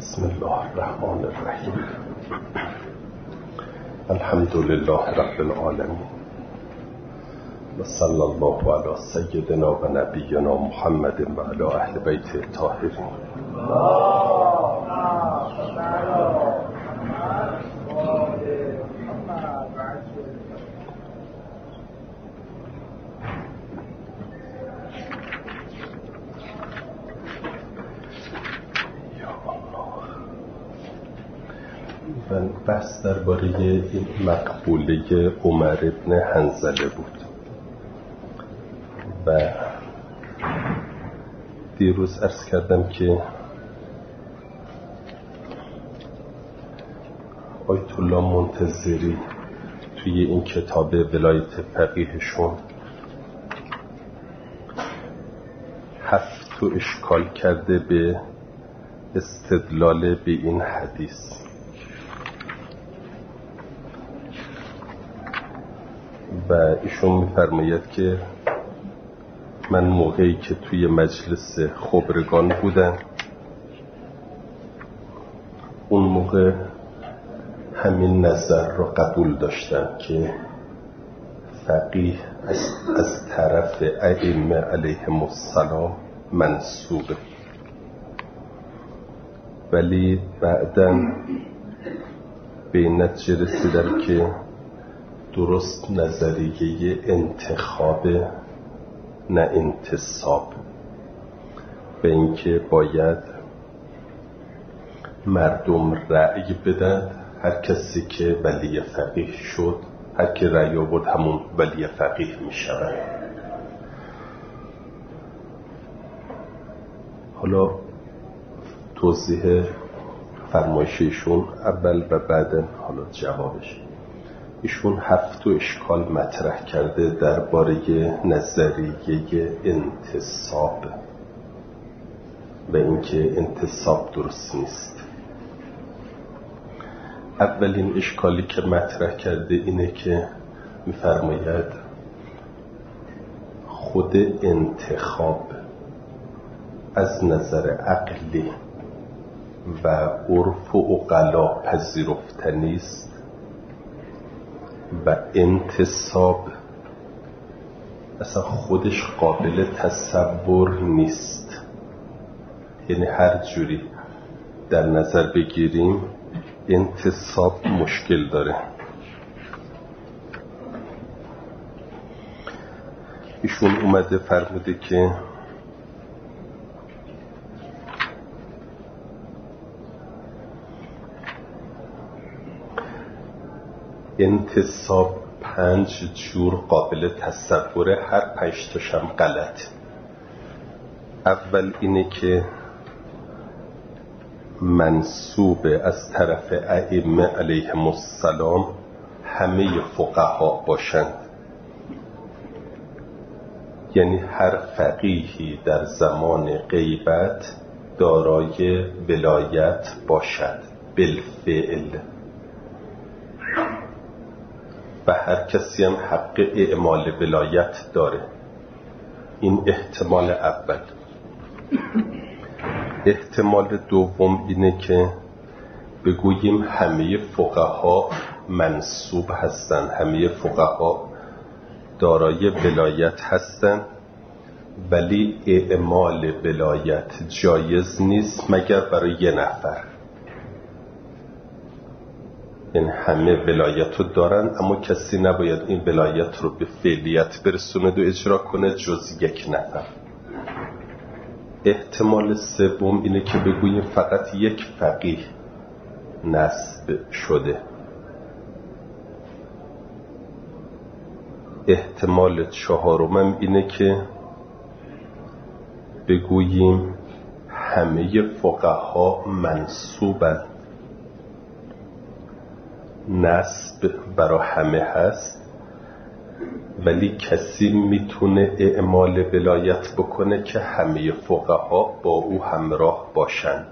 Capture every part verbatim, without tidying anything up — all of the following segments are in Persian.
بسم الله الرحمن الرحیم. الحمد لله رب العالمین و صلی الله علی سیدنا و نبینا محمد و علی اهل بیت الطاهرین. بحث درباره این مقبوله عمر ابن حنظله بود و دیروز عرض کردم که آیت الله منتظری توی این کتاب ولایت فقیهشون هفت تو اشکال کرده به استدلال به این حدیث و ایشون می‌فرماید که من موقعی که توی مجلس خبرگان بودم اون موقع همین نظر رو قبول داشتم که فقیه از, از طرف ائمه علیهم السلام منسوبه، ولی بعداً به نتیجه رسیدم که درست نظریه انتخاب نه انتصاب، به اینکه باید مردم رأی بدن، هر کسی که ولی فقیه شد، هر که رأی آورد همون ولی فقیه می شود. حالا توضیح فرمایششون اول و بعدن حالا جوابش. ایشون هفت اشکال مطرح کرده درباره نظریه انتصاب و اینکه انتصاب درست نیست. اولین اشکالی که مطرح کرده اینه که می‌فرماید خود انتخاب از نظر عقلی و عرف و عقلا پذیرفتنی است و انتصاب اصلا خودش قابل تصور نیست. یعنی هر جوری در نظر بگیریم انتصاب مشکل داره. ایشون اومده فرموده که انتصاب پنج جور قابل تصوره، هر پنج تاشم غلط. اول اینه که منسوب از طرف ائمه علیهم السلام همه فقها باشند، یعنی هر فقیهی در زمان غیبت دارای ولایت باشد بالفعل و هر کسی هم حق اعمال ولایت داره. این احتمال اول. احتمال دوم اینه که بگوییم همه فقها منسوب هستن، همه فقها دارای ولایت هستن، ولی اعمال ولایت جایز نیست مگر برای یه نفر. یعنی همه ولایت رو دارن اما کسی نباید این ولایت رو به فعلیت برسوند و اجرا کنه جز یک نفر. احتمال سوم اینه که بگوییم فقط یک فقیه نصب شده. احتمال چهارم اینه که بگوییم همه فقها منسوبن، نسب برای همه هست ولی کسی میتونه اعمال ولایت بکنه که همه فقها با او همراه باشند.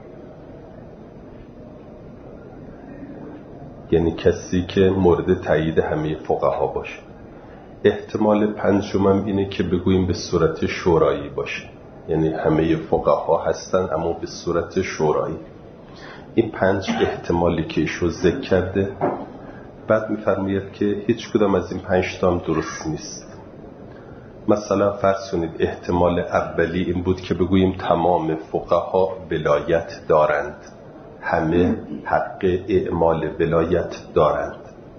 یعنی کسی که مورد تایید همه فقها باشه. احتمال پنجمم اینه که بگوییم به صورت شورایی باشه، یعنی همه فقها هستن اما به صورت شورایی. این پنج احتمالی که ایشو ذکر کرده، بعد میفرماید که هیچ کدام از این پنج تا هم درست نیست. مثلا فرض کنید احتمال اولی این بود که بگوییم تمام فقها ولایت دارند، همه حق اعمال ولایت دارند.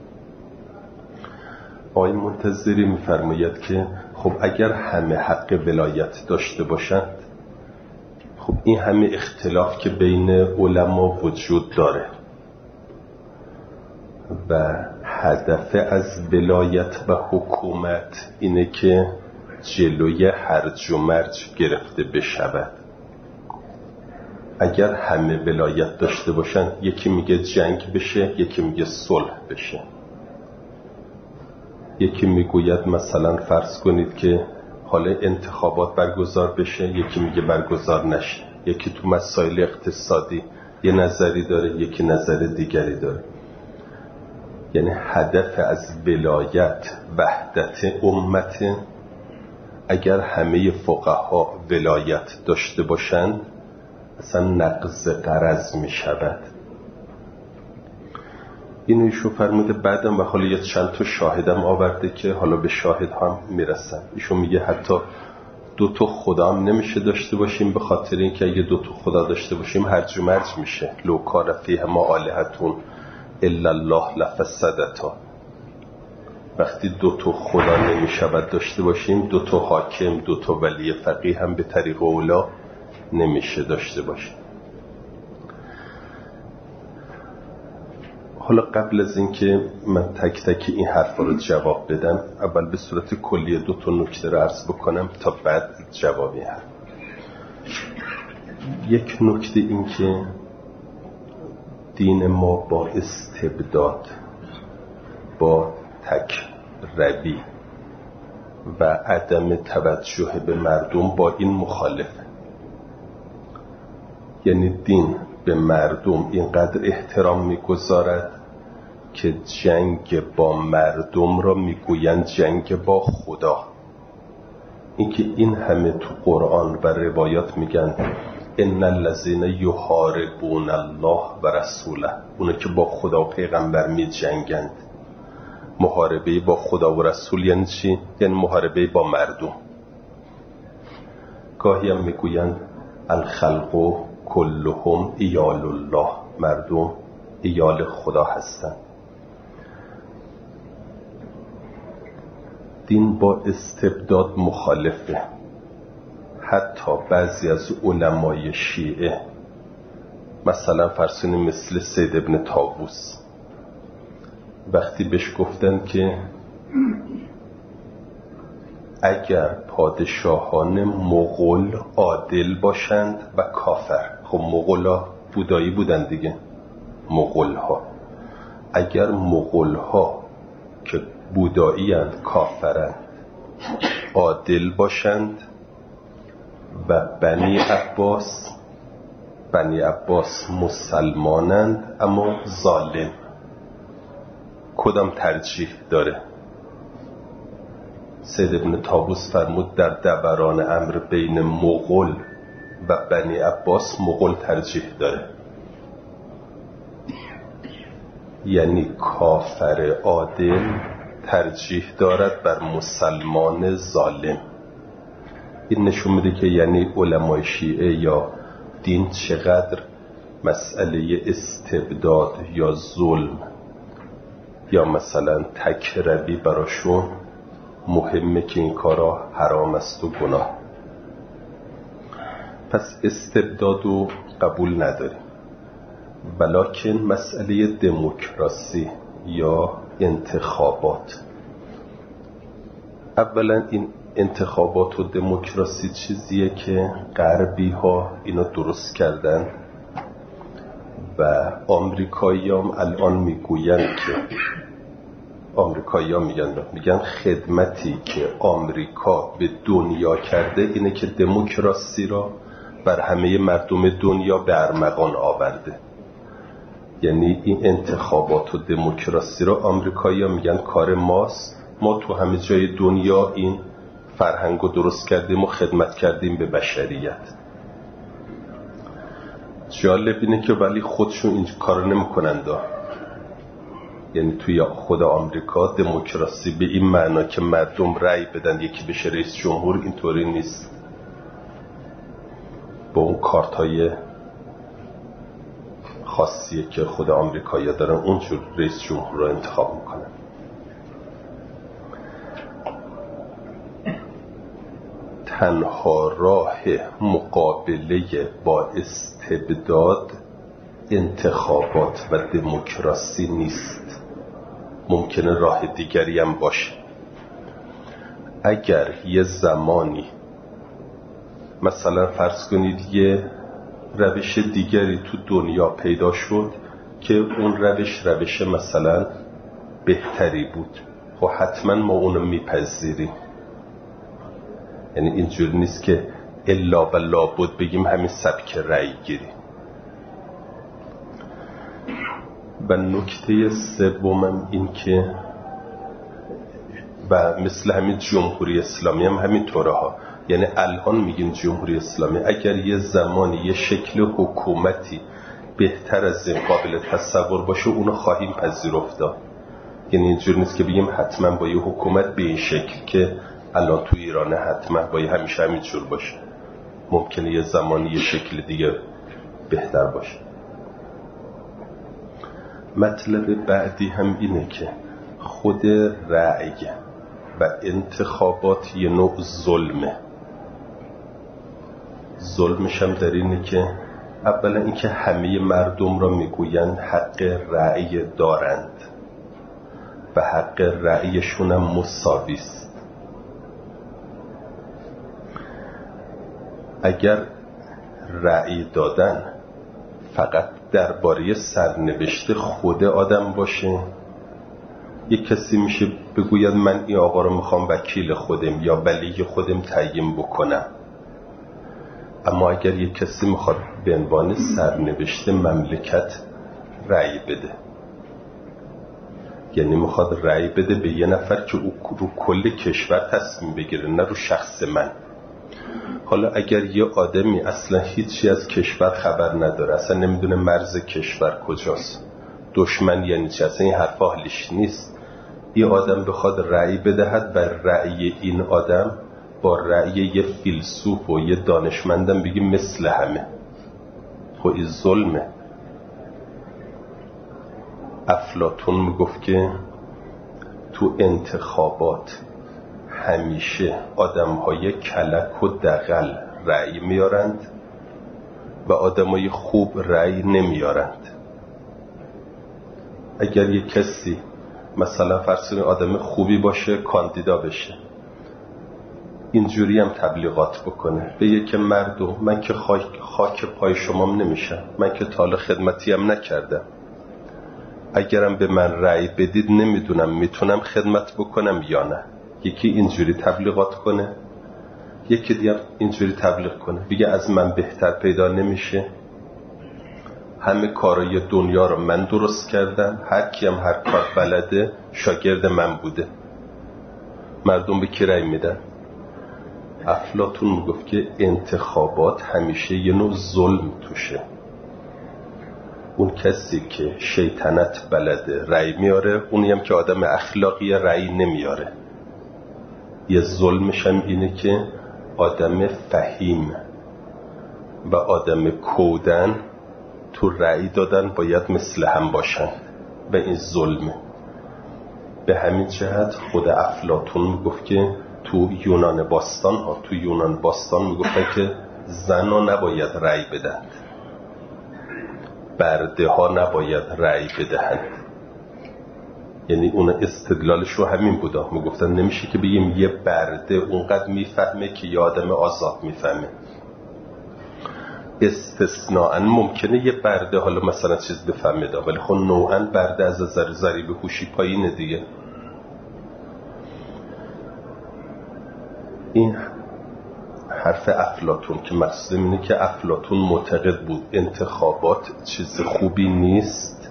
آقای منتظری میفرماید که خب اگر همه حق ولایت داشته باشند، خب این همه اختلاف که بین علما وجود داره و هدف از ولایت و حکومت اینه که جلوی هرج و مرج گرفته بشود. اگر همه ولایت داشته باشن، یکی میگه جنگ بشه، یکی میگه صلح بشه، یکی میگوید مثلا فرض کنید که حالا انتخابات برگزار بشه، یکی میگه برگزار نشه، یکی تو مسائل اقتصادی یه نظری داره، یکی نظر دیگری داره. یعنی هدف از ولایت وحدت امت. اگر همه فقها ولایت داشته باشند اصلا نقض غرض می شود. اینو ایشو فرموده. بعدم و حالا یه چند تا شاهدم آورده که حالا به شاهد هم میرسن. ایشو میگه حتی دو تا خدا هم نمیشه داشته باشیم، به خاطر اینکه اگه دو تا خدا داشته باشیم هرج و مرج میشه. لو کان فیهما آلهة الا الله لفسدتا. وقتی دو تا خدا نمیشود داشته باشیم، دو تا حاکم، دو تا ولی فقیه هم به طریق اولا نمیشه داشته باشیم. حالا قبل از اینکه من تک تک این حرفا رو جواب بدم، اول به صورت کلی دو تا نکته رو عرض بکنم تا بعد جوابی هم. یک نکته این که دین ما با استبداد، با تک روی و عدم توجه به مردم با این مخالفه. یعنی دین به مردم اینقدر احترام میگذارد که جنگ با مردم را میگویند جنگ با خدا. اینکه این همه تو قرآن و روایات میگن ان الذين يحاربون الله و رسوله، اونا که با خدا و پیغمبر می جنگند. محاربه با خدا و رسول یعنی چی؟ یعنی محاربه با مردم. گاهی هم میگویند الخلق کلهم ایال الله، مردم ایال خدا هستند. دین با استبداد مخالفه. حتی بعضی از علمای شیعه، مثلا فرسونی مثل سید ابن طاووس، وقتی بهش گفتن که اگر پادشاهان مغول عادل باشند و کافر، خب مغولا بودایی بودن دیگه، مغول ها، اگر مغول ها که بودایی اند کافرند عادل باشند و بنی عباس بنی عباس مسلمانند اما ظالم، کدام ترجیح داره؟ سید ابن طاووس فرمود در دوران امر بین مغول و بنی عباس مغول ترجیح داره. یعنی کافر عادل ترجیح دارد بر مسلمان ظالم. این نشون میده که یعنی علمای شیعه یا دین چقدر مسئله استبداد یا ظلم یا مثلا تکربی براشون مهمه، که این کارا حرام است و گناه. پس استبدادو قبول نداریم. ولکن مسئله دموکراسی یا انتخابات، اولا این انتخابات و دموکراسی چیزیه که غربی ها اینا درست کردن و آمریکایی هم الان میگوین که آمریکایی ها میگن میگن خدمتی که آمریکا به دنیا کرده اینه که دموکراسی را بر همه مردم دنیا به ارمغان آورده. یعنی این انتخابات و دموکراسی را آمریکایی ها میگن کار ماست، ما تو همه جای دنیا این فرهنگو درست کردیم و خدمت کردیم به بشریت. جالب اینه که ولی خودشون این کارو نمی‌کنند. یعنی توی خود آمریکا دموکراسی به این معنا که مردم رأی بدن یکی بشه رئیس جمهور اینطوری نیست. با اون کارت‌های خاصیه که خود آمریکایی‌ها دارن اونجور رئیس جمهور رو انتخاب میکنن. تنها راه مقابله با استبداد انتخابات و دموکراسی نیست. ممکنه راه دیگری هم باشه. اگر یه زمانی مثلا فرض کنید یه روش دیگری تو دنیا پیدا شد که اون روش روش مثلا بهتری بود، خب حتما ما اونو میپذیریم. یعنی اینجوری نیست که الا و لابد بگیم همین سبک رأی گیری. و نکته سومم این که و مثل همین جمهوری اسلامی هم همین طوره ها، یعنی الان میگیم جمهوری اسلامی، اگر یه زمانی یه شکل حکومتی بهتر از این قابل تصور باشه اونو خواهیم پذیرفت. یعنی اینجور نیست که بگیم حتما با یه حکومت به این شکل که الان تو ایرانه حتما با همیشه همینجور باشه. ممکنه یه زمانی یه شکل دیگه بهتر باشه. مطلب بعدی هم اینه که خود رأی و انتخابات یه نوع ظلمه. ظلمش هم در اینه که اولا اینکه همه مردم را میگوین حق رأی دارند و حق رأیشون هم مساوی است. اگر رأی دادن فقط درباره سرنوشت خود آدم باشه، یک کسی میشه بگوید من این آقا رو میخوام وکیل خودم یا ولی خودم تعیین بکنم. اما اگر یک کسی میخواد به عنوان سرنوشت مملکت رأی بده، یعنی میخواد رأی بده به یه نفر که او رو کل کشور تصمیم بگیره، نه رو شخص من. حالا اگر یه آدمی اصلا هیچی از کشور خبر نداره، اصلا نمیدونه مرز کشور کجاست، دشمن یعنی چی، اصلا این حرفا حالیش نیست، یه آدم بخواد رأی بدهد و رأی این آدم با رأی یه فیلسوف و یه دانشمندم بگیم مثل همه، خب این ظلمه. افلاطون میگفت که تو انتخابات همیشه آدم‌های کلک و دغل رأی میارند و آدم‌های خوب رأی نمیارند. اگر یک کسی مثلا فرض کنید آدم خوبی باشه کاندیدا بشه، اینجوری هم تبلیغات بکنه بگه که مردم من که خاک, خاک پای شمام نمیشم، من که تا حالا خدمتی هم نکردم، اگرم به من رأی بدید نمیدونم میتونم خدمت بکنم یا نه. یکی اینجوری تبلیغات کنه، یکی دیگه اینجوری تبلیغ کنه بگه از من بهتر پیدا نمیشه، همه کارای دنیا رو من درست کردم، هر کیم هر کار بلده شاگرد من بوده. مردم به کی رأی میدن؟ افلاطون میگفت که انتخابات همیشه یه نوع ظلم توشه. اون کسی که شیطنت بلده رأی میاره، اونی هم که آدم اخلاقی رأی نمیاره. یه ظلمش هم اینه که آدم فهیم و آدم کودن تو رأی دادن باید مثل هم باشن و این ظلمه. به همین جهت خود افلاطون میگفت که تو یونان باستان ها تو یونان باستان میگفتن که زنها نباید رأی بدهند، برده ها نباید رأی بدهند. یعنی اون استدلالش رو همین بودا، میگفتن نمیشه که بگیم یه برده اونقدر میفهمه که یه آدم آزاد میفهمه. استثناءً ممکنه یه برده حالا مثلا چیز بفهمه دا، ولی خب نوعاً برده از نظر ضریب هوشی پایینه دیگه. این حرف افلاطون که مقصود اینه که افلاطون معتقد بود انتخابات چیز خوبی نیست،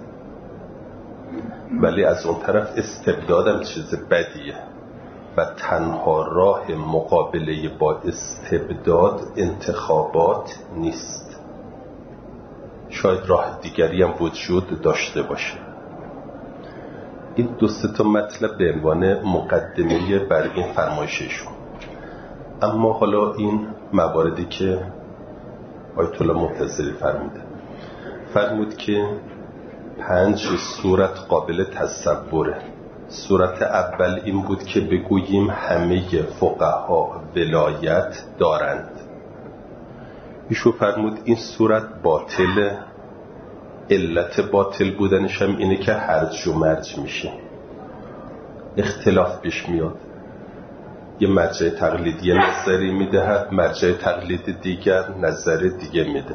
ولی از اون طرف استبدادم چیز بدیه و تنها راه مقابله با استبداد انتخابات نیست. شاید راه دیگری هم وجود داشته باشه. این دو سه تا مطلب به عنوان مقدمه بر این فرمایششون. اما حالا این مواردی که آیت الله منتظری فرموده، فرمود که پنج صورت قابل تصوره. صورت اول این بود که بگوییم همه فقها ولایت دارند. ایشو فرمود این صورت باطله. علت باطل بودنش هم اینه که هرج و مرج میشه، اختلاف پیش میاد. یه مرجع تقلیدی نظری میدهد، مرجع تقلید دیگر نظر دیگه میده.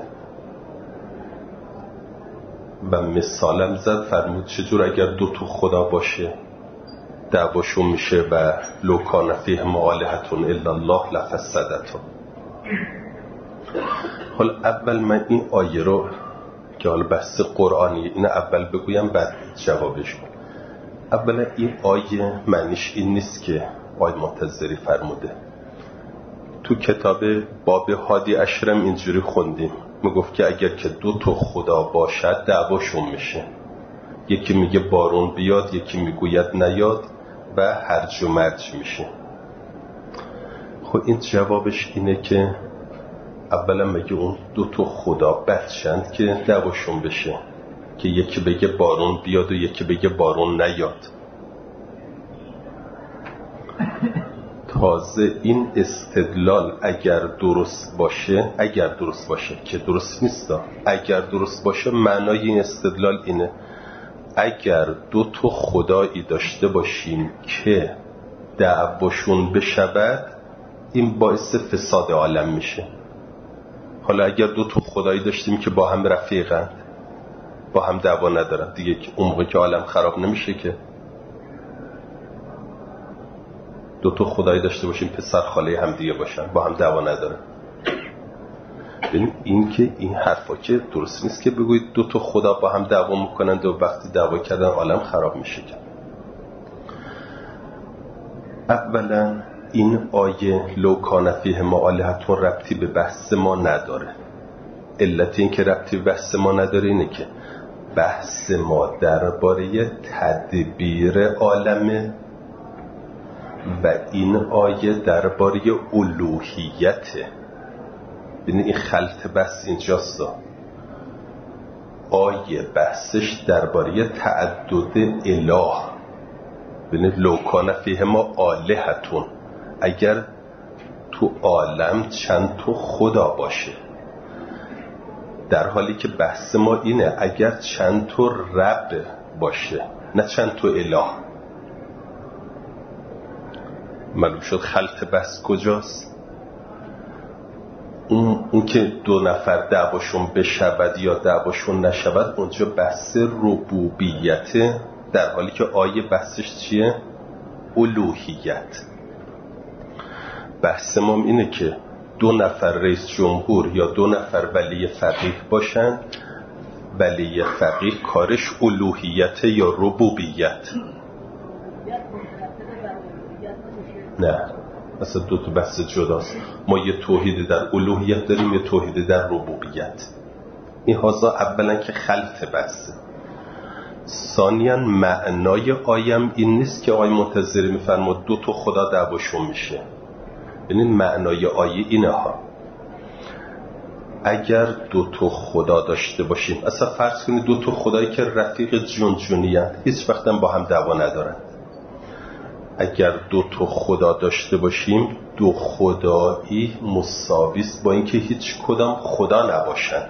و مثالم زد، فرمود چجور اگر دو تا خدا باشه دعواشون میشه و لو کان فیهما آلهة الا الله لفسدتها. حالا اول من این آیه رو که حالا بحث قرآنی این اول بگویم بعد جوابش کنم. اولا این آیه معنیش این نیست که آیه منتظری فرموده. تو کتاب باب هادی اشرم اینجوری خوندیم، میگفت که اگر که دو تا خدا باشد دعواشون میشه، یکی میگه بارون بیاد، یکی میگوید نیاد و هرج و مرج میشه. خب این جوابش اینه که اولا مگه اون دو تا خدا بچند که دعواشون بشه که یکی بگه بارون بیاد و یکی بگه بارون نیاد؟ تازه این استدلال اگر درست باشه، اگر درست باشه که درست نیست، اگر درست باشه معنای این استدلال اینه اگر دو تا خدایی داشته باشیم که دعواشون بشود این باعث فساد عالم میشه. حالا اگر دو تا خدایی داشتیم که با هم رفیقند، با هم دعوا ندارن، دیگه اون موقع که عالم خراب نمیشه که. دو تا خدایی داشته باشیم پسر خاله هم دیگه باشن، با هم دعوا ندارن. ببین این که این حرفا که درست نیست که بگوید دو تا خدا با هم دعوا میکنند و وقتی دعوا کردن عالم خراب میشه. اولا این آیه لو کان فیهما آلهة ربطی به بحث ما نداره. علت این که ربطی به بحث ما نداره اینه که بحث ما درباره تدبیر عالمه و این آیه درباره الوهیته. ببین این خلط بحث اینجاست. آیه بحثش درباره تعدد اله. ببین لو کان فیهما آلهة، اگر تو عالم چند تا خدا باشه، در حالی که بحث ما اینه اگر چند تا رب باشه نه چند تا اله. معلوم شد خلط بحث کجاست؟ اون, اون که دو نفر دعواشون بشود یا دعواشون نشود اونجا بحث ربوبیته، در حالی که آیه بحثش چیه؟ الوهیت. بحث ما اینه که دو نفر رئیس جمهور یا دو نفر ولی فقیه باشن، ولی فقیه کارش الوهیت یا ربوبیت؟ نه، مثلا دو تا بحث جداست. ما یه توحید در الوهیت داریم، یه توحید در ربوبیت. این هازا اولا که خلط بحثه. ثانیاً معنای آیم این نیست که آیه منتظری میفرماد دو تا خدا دعواشون میشه. یعنی معنای آیه اینه ها، اگر دو تا خدا داشته باشیم، اصلا فرض کنید دو تا خدایی که رفیق جون جونی هستند، هیچ وقت هم با هم دعوا ندارن. اگر دو تا خدا داشته باشیم، دو خدایی مساویست با اینکه هیچ کدام خدا نباشند.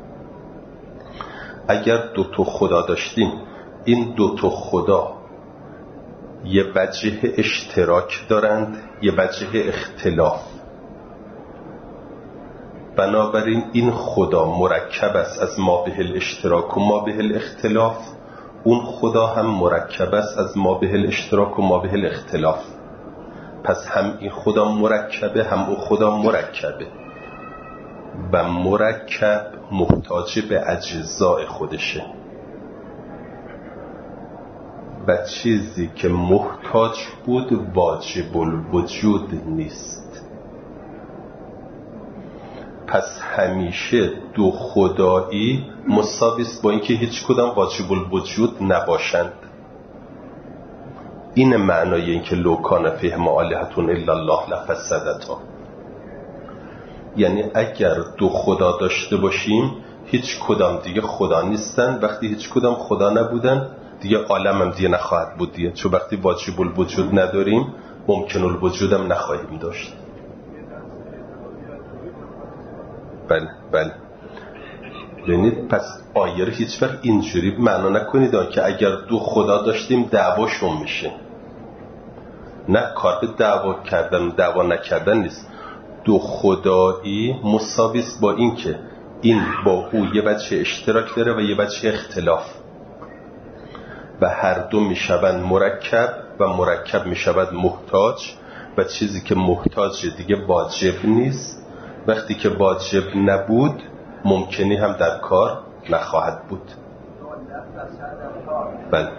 اگر دو تا خدا داشتیم، این دو تا خدا یه وجه اشتراک دارند، یه وجه اختلاف. بنابراین این خدا مرکب است از ما به الاشتراک و ما به الاختلاف، اون خدا هم مرکب است از ما به الاشتراک و ما به الاختلاف. پس هم این خدا مرکبه هم اون خدا مرکبه و مرکب محتاج به اجزای خودشه و چیزی که محتاج بود واجب الوجود نیست. پس همیشه دو خدایی مساویست با اینکه هیچ کدام واجب الوجود نباشند. این معنای این که لو کان فیهما آلهة الا الله لفسدتا، یعنی اگر دو خدا داشته باشیم هیچ کدام دیگه خدا نیستن. وقتی هیچ کدام خدا نبودن دیگه عالم هم دیگه نخواهد بود دیگه، چون وقتی واجب الوجود نداریم ممکن الوجود هم نخواهیم داشت. بله بله ببینید، پس آیه رو هیچ وقت اینجوری معنا نکنید که اگر دو خدا داشتیم دعواشون میشه. نه، کار به دعوا کردن دعوا نکردن نیست. دو خدایی مساویست با این که این با او یه بچه اشتراک داره و یه بچه اختلاف و هر دو میشوند مرکب و مرکب میشود محتاج و چیزی که محتاج دیگه واجب نیست. وقتی که واجب نبود ممکنی هم در کار نخواهد بود. بله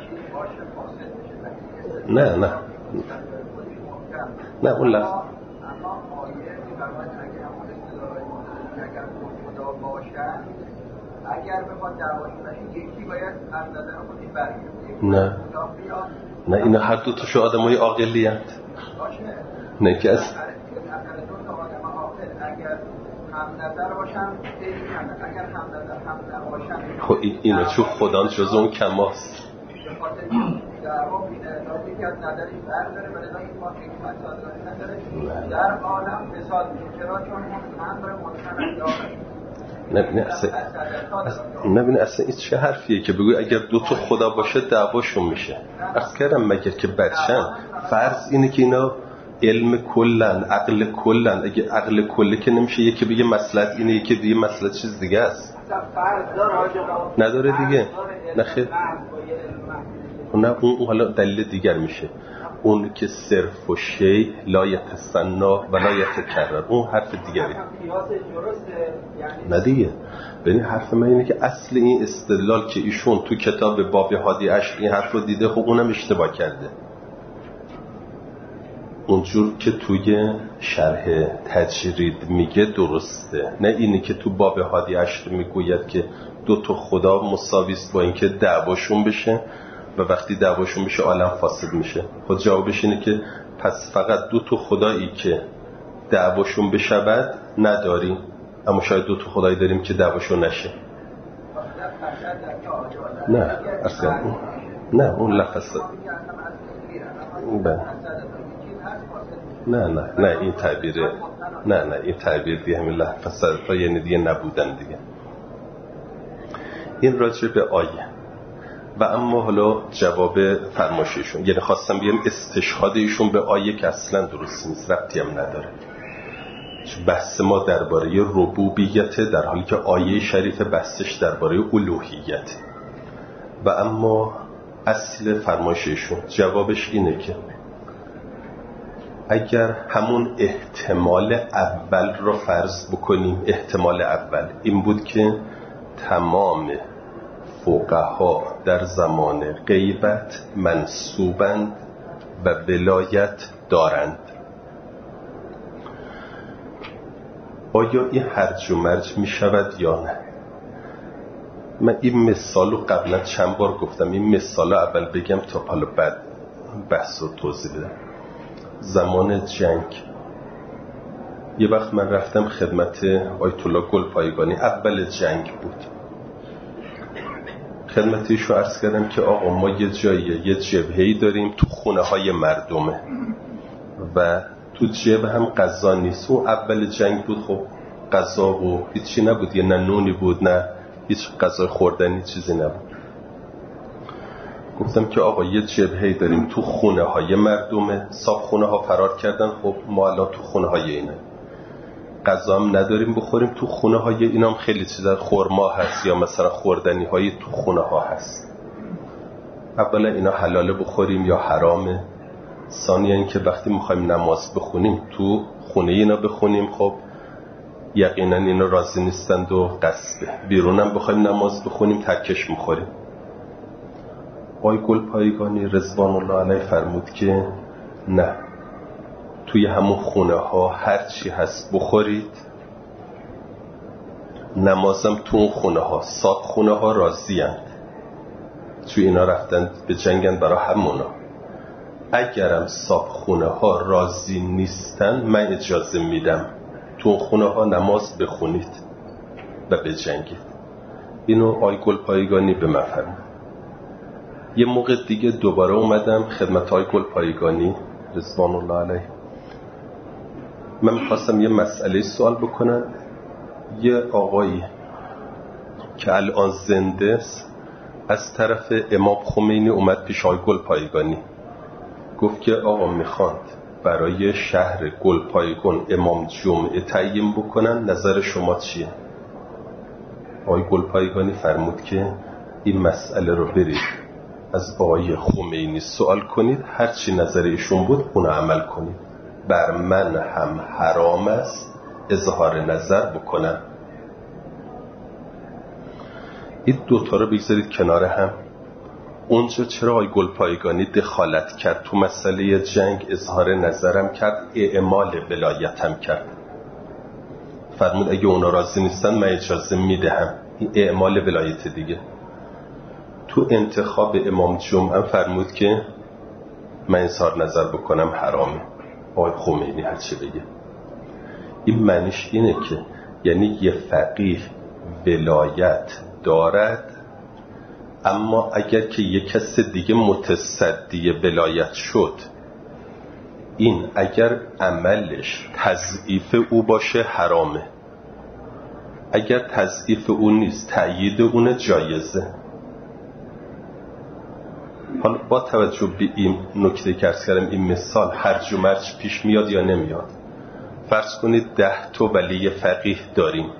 نه نه نه اون لفظ اگر بخواد دعوایی باشه یکی باید از نظر خودش برگرده. نه نه اینا هر دو تاشو آدمای عاقلی اند. نه که از اگر هم نظر باشن اگر هم نظر هم نباشن خب اینا چون خدا جز اون کماست. در عالم فساد میشه، چرا؟ چون امر متناقض نه نه اصلا نه ببین اصلا این چه حرفیه که بگوی اگر دو تا خدا باشه دعواشون میشه. عرض کردم مگر که بچن فرض اینه که اینا علم کلن، عقل کلن. اگه عقل کله که نمیشه یکی بگه مصلحت اینه یکی دیگه مصلحت چیز دیگه است. نداره دیگه. نه خیر، نه اون حالا دلیل دیگر میشه. اون که صرف و شی لا یتسنا و لا یتکرر، اون حرف دیگری. نه دیگه. ببین حرف من اینه که اصل این استدلال که ایشون تو کتاب باب هادی عشر این حرف رو دیده، خب اونم اشتباه کرده. اونجور که توی شرح تجرید میگه درسته، نه اینی که تو باب هادی عشر میگوید که دو تا خدا مساویست با اینکه دعواشون بشه و وقتی دعواشون بشه عالم فاسد میشه. خود جوابش اینه که پس فقط دو تا خدایی که دعواشون بشود نداریم، اما شاید دو تا خدایی داریم که دعواشون نشه. نه اصلا نه اون لفظ نه نه نه این تعبیره نه نه این تعبیر دیگه همین لفظ ها یعنی دیگه نبودن دیگه. این راجع به آیه. و اما حالا جواب فرمایششون، یعنی خواستم بگم استشهاد ایشون به آیه که اصلا درست نیست، ربطی هم نداره. بحث ما درباره ربوبیت، در حالی که آیه شریف بحثش درباره الوهیت. و اما اصل فرمایششون جوابش اینه که اگر همون احتمال اول رو فرض بکنیم، احتمال اول این بود که تمام فقها در زمان غیبت منصوبند و ولایت دارند، آیا این هرج و مرج می شود یا نه؟ من این مثال رو قبلا چند بار گفتم، این مثال رو اول بگم تا حالا بعد بحث رو توضیح بدم. زمان جنگ یه وقت من رفتم خدمت آیت الله گلپایگانی، اول جنگ بود. خدمتیشو عرض کردم که آقا ما یه جاییه، یه جبهه‌ای داریم تو خونه های مردمه و تو جبهه هم غذا نیست. اون اول جنگ بود، خب غذا و هیچی نبود، یه نه نونی بود نه هیچ غذای خوردنی چیزی نبود. گفتم که آقا یه جبهه‌ای داریم تو خونه های مردمه، صاحب خونه ها فرار کردن، خب ما الان تو خونه های اینه، غذا هم نداریم بخوریم، تو خونه های اینا هم خیلی چیزا خرما هست یا مثلا خوردنی های تو خونه ها هست. اولا اینا حلاله بخوریم یا حرامه؟ ثانیا این که وقتی میخوایم نماز بخونیم تو خونه اینا بخونیم، خب یقینا اینا راضی نیستند و قصبه. بیرونم بخوایم نماز بخونیم ترکش میخوریم. آقای گلپایگانی رضوان الله علیه فرمود که نه، توی همون خونه ها هر چی هست بخورید نمازم تو اون خونه ها، صاحب خونه ها راضی اند، توی اینا رفتن به جنگن برای همونا. اگرم صاحب خونه ها راضی نیستن من اجازه میدم تو اون خونه ها نماز بخونید و بجنگید. اینو آی گلپایگانی به من فرمود. یه موقع دیگه دوباره اومدم خدمت آی گلپایگانی رضوان الله علیه. من میخواستم یه مسئله سوال بکنم. یه آقایی که الان زنده است از طرف امام خمینی اومد پیش آی گلپایگانی، گفت که آقا میخواند برای شهر گلپایگان امام جمعه تعیین بکنن، نظر شما چیه؟ آقای گلپایگانی فرمود که این مسئله رو برید از آقای خمینی سوال کنید، هرچی نظر ایشون بود اونو عمل کنید. بر من هم حرام است اظهار نظر بکنم. این دوتا رو بگذارید کنار هم. اونجا چرا آقای گلپایگانی دخالت کرد تو مسئله جنگ، اظهار نظرم کرد، اعمال ولایتم کرد. فرمود اگه اونا راضی نیستن من اجازه میدهم. این اعمال ولایت دیگه. تو انتخاب امام جمعه فرمود که من اظهار نظر بکنم حرامه. آقای خمینی هر چه بگه. این معنیش اینه که یعنی یه فقیه ولایت دارد، اما اگر که یه کس دیگه متصدی ولایت شد، این اگر عملش تضعیف او باشه حرامه، اگر تضعیف او نیست تأیید اون جایزه. حالا با توجه به این نکته که عرض کردم، این مثال هرج و مرج پیش میاد یا نمیاد؟ فرض کنید ده تا ولی فقیه داریم،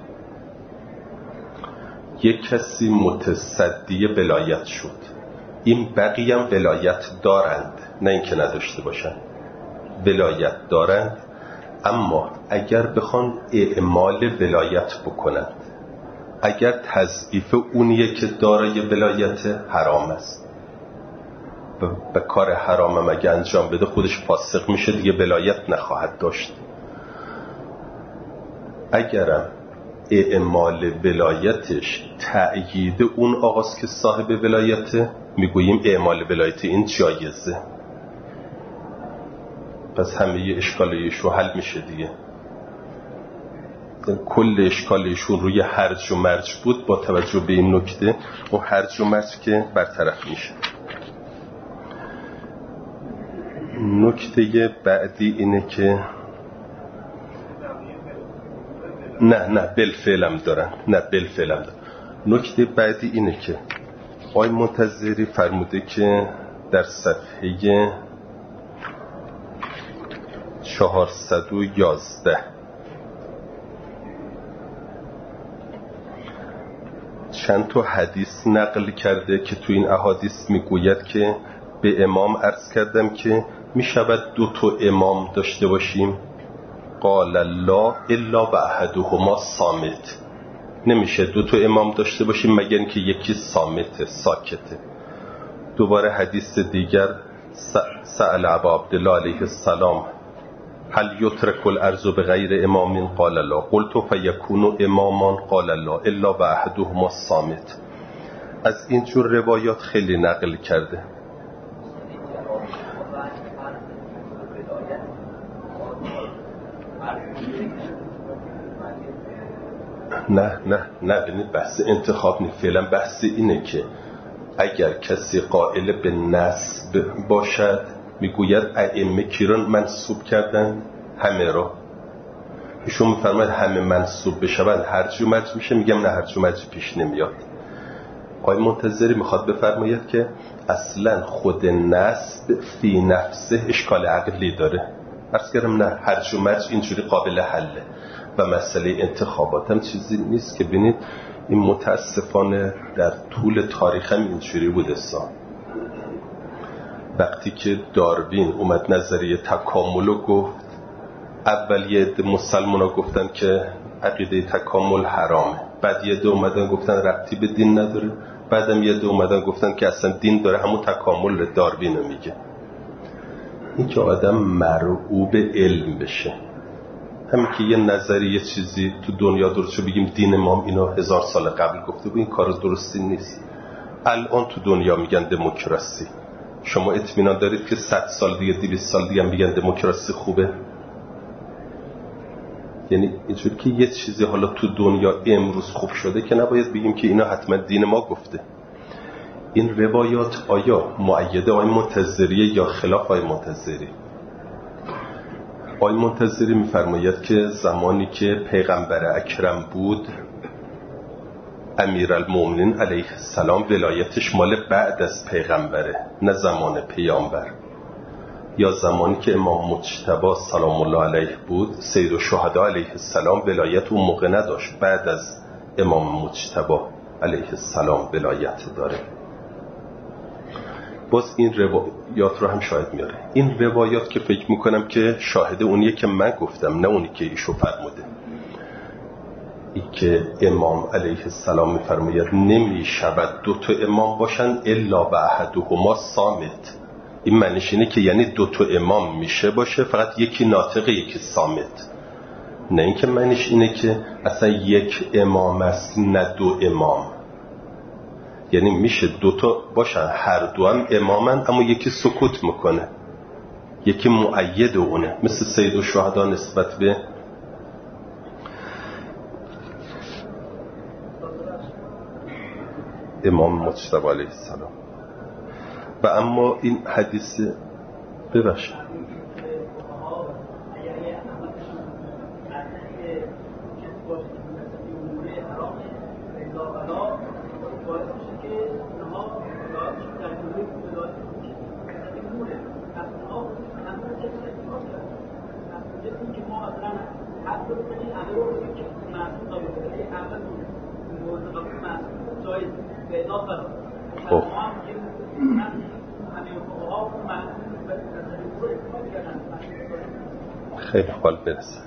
یک کسی متصدی ولایت شد، این بقیه هم ولایت دارند، نه اینکه نداشته باشند، ولایت دارند، اما اگر بخوان اعمال ولایت بکنند، اگر تضعیف اونیه که دارای ولایت حرام است و به کار حرام هم اگه انجام بده خودش فاسق میشه دیگه، ولایت نخواهد داشت. اگرم اعمال ولایتش تأیید اون آقاست که صاحب ولایته، میگوییم اعمال ولایت این جایزه. پس همه اشکالایشون حل میشه دیگه. کل اشکالایشون روی هرج و مرج بود، با توجه به این نکته و هرج و مرج که برطرف میشه. نکته بعدی اینه که نه نه بالفعلم دارن نه بالفعلم دارن. نکته بعدی اینه که آقای منتظری فرموده که در صفحه چهارصد و یازده چند تا حدیث نقل کرده که تو این احادیث میگوید که به امام عرض کردم که می شود دو تا امام داشته باشیم؟ قال لا الا و احدهما صامت. نمیشه دو تا امام داشته باشیم مگر اینکه یکی صامته، ساکته. دوباره حدیث دیگر سأل ابا عبدالله علیه السلام هل یترک الارض بغیر امام؟ قال لا. قلت فیکون امامان؟ قال لا الا و احدهما صامت. از اینجور روایات خیلی نقل کرده. نه نه نه ببینید بحث انتخاب نیست، فعلا بحث اینه که اگر کسی قائل به نسب باشد، میگوید ائمه کیران منصوب کردن همه را، ایشون میفرماید همه منصوب بشوند هرج و مرج میشه، میگم نه هرج و مرج پیش نمیاد. آقای منتظری میخواد بفرماید که اصلا خود نسب فی نفسه اشکال عقلی داره. عرض کردم نه هرج و مرج اینجوری قابل حله و مسئله انتخابات هم چیزی نیست که ببینید این متاسفانه در طول تاریخ هم اینجوری بوده. سا وقتی که داروین اومد نظریه تکامل رو گفت، اول یه عده مسلمان ها گفتن که عقیده تکامل حرامه، بعد یه عده اومدن گفتن ربطی به دین نداره، بعدم یه عده اومدن گفتن که اصلا دین داره، همون تکامل داروین رو میگه. این که آدم مرعوب علم بشه، همین که یه نظری یه چیزی تو دنیا درست شو بگیم دین ما اینو هزار سال قبل گفته بود، این کار درستی نیست. الان تو دنیا میگن دموکراسی، شما اطمینان دارید که صد سال دیگه دویست سال دیگه میگن دموکراسی خوبه؟ یعنی اینجوری که یه چیزی حالا تو دنیا امروز خوب شده که نباید بگیم که اینا حتما دین ما گفته. این روایات آیا مؤیده آقای منتظری یا خلاف آقای منتظری؟ آقای منتظری میفرماید که زمانی که پیغمبر اکرم بود، امیرالمومنین علیه السلام ولایتش مال بعد از پیغمبره، نه زمان پیامبر. یا زمانی که امام مجتبی سلام الله علیه بود، سید الشهدا علیه السلام ولایت اون موقع نداشت، بعد از امام مجتبی علیه السلام ولایت داره. باز این روایات رو هم شاهد میاره. این روایات که فکر میکنم که شاهد اونیه که من گفتم، نه اونی که ایشو فرموده. ای که امام علیه السلام میفرماید نمی شود دو تا امام باشن الا و احدهما صامت. این معنیش اینه که یعنی دو تا امام میشه باشه، فقط یکی ناطقه یکی صامت. نه اینکه معنیش اینه که اصلا یک امام است نه دو امام. یعنی میشه دو تا باشن، هر دو هم امامن، اما یکی سکوت میکنه، یکی مؤید اونه، مثل سید الشهدا نسبت به امام مجتبی علیه السلام. و اما این حدیث ببخشید خب خیلی حال برسه.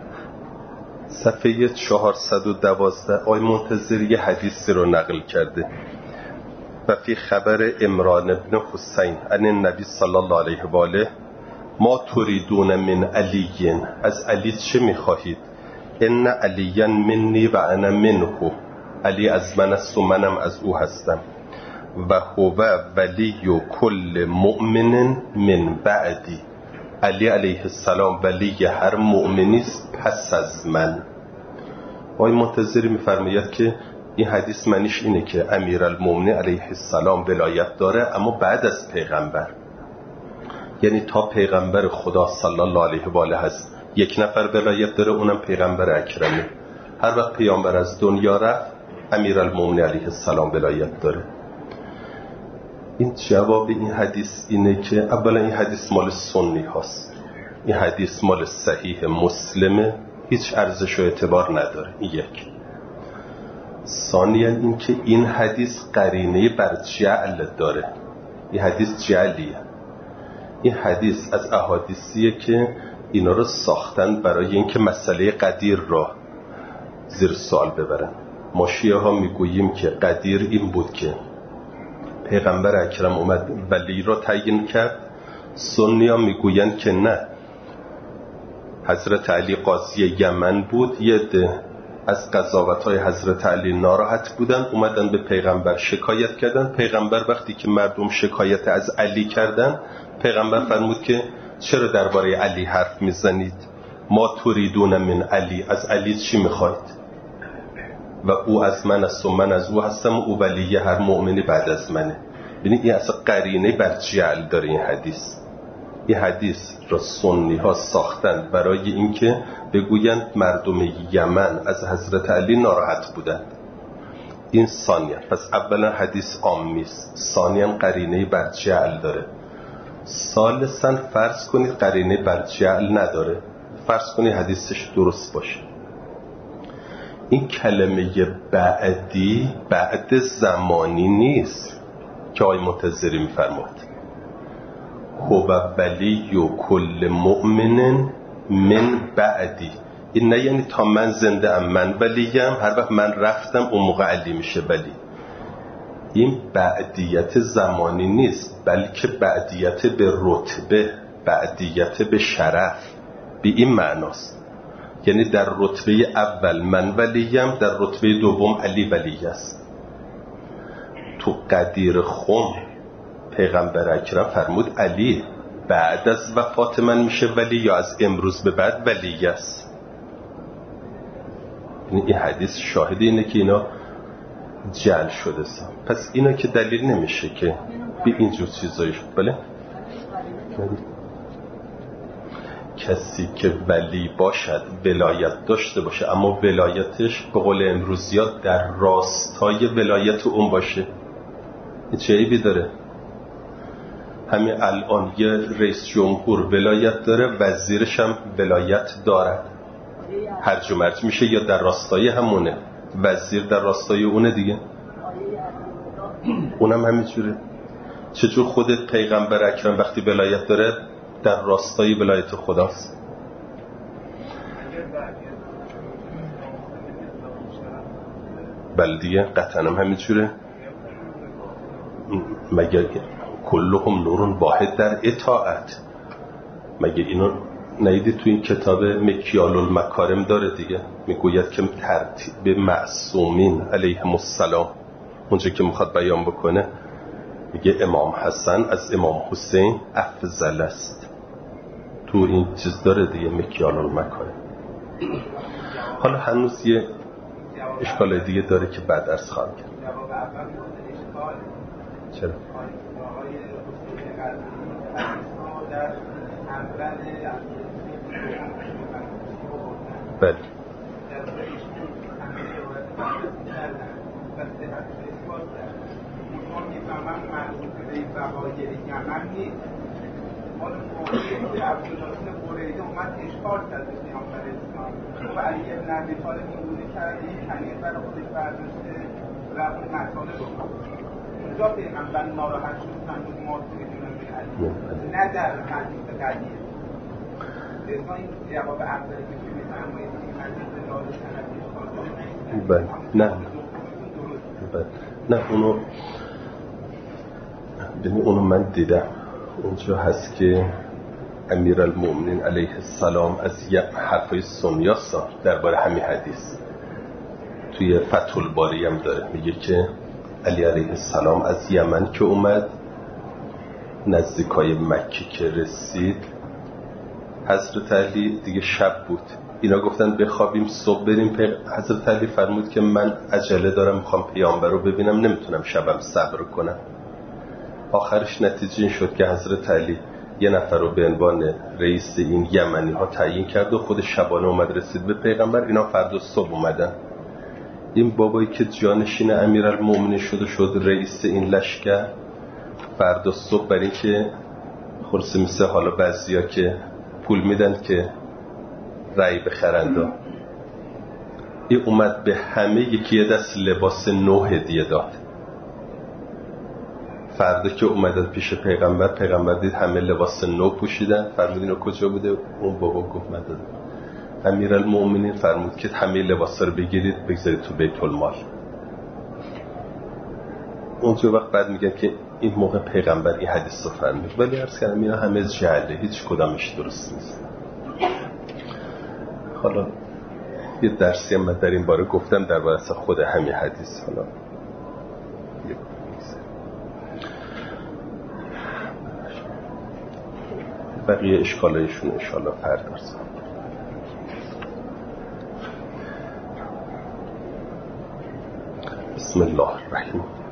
صفحه چهارصد و دوازده آقای منتظری یه حدیثی رو نقل کرده. و فی خبر عمران ابن حسین عن النبی صلی الله علیه و آله ما تريدون من علی، از علی چه میخواهید؟ ان علی منی و انا منه، علی از من است و منم از او هستم. و هو ولی کل مؤمن من بعدی، علی علیه السلام ولی هر مؤمنی است پس از من. آقای منتظری میفرماید که این حدیث معنیش اینه که امیرالمومنین علیه السلام ولایت داره، اما بعد از پیغمبر. یعنی تا پیغمبر خدا صلی الله علیه و آله هست یک نفر ولایت داره، اونم پیغمبر اکرمه. هر وقت پیامبر از دنیا رفت امیرالمومنین علیه السلام ولایت داره. این جواب این حدیث اینه که اولا این حدیث مال سنی هاست، این حدیث مال صحیح مسلمه، هیچ ارزش و اعتبار نداره. این یک. ثانیا این که این حدیث قرینه بر جعل داره، این حدیث جعلیه. این حدیث از احادیثیه که اینا رو ساختن برای اینکه مسئله قدیر را زیر سوال ببرن. ما شیعه ها میگوییم که قدیر این بود که پیغمبر اکرم اومد ولی را تعیین کرد. سنی ها میگوین که نه، حضرت علی قاضی یمن بود، یه ده از قضاوت‌های حضرت علی ناراحت بودن، اومدن به پیغمبر شکایت کردن. پیغمبر وقتی که مردم شکایت از علی کردن، پیغمبر فرمود که چرا درباره علی حرف میزنید؟ ما تريدون من علی، از علی چی میخواید؟ و او از من است و من از او هستم و او ولی هر مؤمنی بعد از منه. ببینید این اصلا قرینه بر جعل داره این حدیث. این حدیث را سنی ها ساختن برای اینکه بگویند مردم یمن از حضرت علی ناراحت بودند. این ثانیا. پس اولا حدیث عامی است، ثانیا قرینه بر جعل داره. ثالثا فرض کنید قرینه بر جعل نداره، فرض کنید حدیثش درست باشه. این کلمه بعدی بعد زمانی نیست که آقای منتظری میفرماد هو ولی و کل مؤمن من بعدی. این نه یعنی تا من زنده ام من ولیم، هر وقت من رفتم اون موقع علی میشه ولی. این بعدیت زمانی نیست، بلکه بعدیت به رتبه، بعدیت به شرف، به این معناست. یعنی در رتبه اول من ولیم، در رتبه دوم علی ولی است. تو قدیر خم پیغمبر اکرم فرمود علی بعد از وفات من میشه ولی یا از امروز به بعد ولی است. این حدیث شاهد اینه که اینا جعل شده سن. پس اینا که دلیل نمیشه که به اینجور چیزایی شد. بله؟ کسی که ولی باشد ولایت داشته باشه اما ولایتش به قول امروزیات در راستای ولایت اون باشه، این چه عیبی داره؟ همین الان یه رئیس جمهور ولایت داره، وزیرش هم ولایت دارد، هرج و مرج میشه یا در راستای همونه، وزیر در راستای اونه دیگه، اونم همینجوره. چجور خودت پیغمبر اکرم وقتی ولایت داره در راستای ولایت خداست؟ بل دیگه قطعا هم همینجوره. مگه کلهم نورون واحد در اطاعت، مگه اینو نیدی تو این کتاب مکیال المکارم داره دیگه، میگوید که ترتیب معصومین علیهم السلام اونجا که میخواد بیان بکنه میگه امام حسن از امام حسین افضل است. تو این چیز داره دیگه مکیال المکارم. حالا هنوز یه اشکال دیگه داره که بعد عرض خواهم کرد. چرا؟ بله اونجا پیغمبر ناراحت شد فرمود ما می‌دونیم نه در حدیث قدیم لذا این جواب اولی که می‌فرمایید این حدیث لاله سندی بله نه بله نه اونو ببین اونو من دیدم، اونجا هست که امیرالمومنین علیه السلام از یه حرفای سنیاسا درباره همین حدیث توی فتح الباری هم داره، میگه که علی علیه السلام از یمن که اومد نزدیکای مکه که رسید، حضرت علی دیگه شب بود، اینا گفتن بخوابیم صبح بریم. حضرت علی فرمود که من عجله دارم میخوام پیامبر رو ببینم، نمیتونم شبم صبر کنم. آخرش نتیجه این شد که حضرت علی یه نفر رو به عنوان رئیس این یمنی ها تعیین کرد و خود شبانه اومد رسید به پیغمبر، اینا فردا صبح اومدن. این بابایی که جانشین امیرالمومنین شد و شد رئیس این لشکر، فردا صبح برای که خلاصه مثل حالا بعضیا که پول میدن که رأی بخرند، این اومد به همه یکی یه دست لباس نو هدیه داد. فردا که اومدن پیش پیغمبر، پیغمبر دید همه لباس نو پوشیدن، فرمود اینو کجا بوده؟ اون بابا گفت من دادم. امیرالمومنین فرمود که همه لباسا رو بگیرید بگذارید تو بیت المال. اونجا وقت بعد میگن که این موقع پیغمبر این حدیث رو فرمود، ولی عرض کردم اینا همه جعله، هیچ کدامش درست نیست. حالا یه درسی هم من در این باره گفتم درباره خود همین حدیث، حالا بقیه اشکالایشون انشاءالله پردازم. بسم الله الرحیم.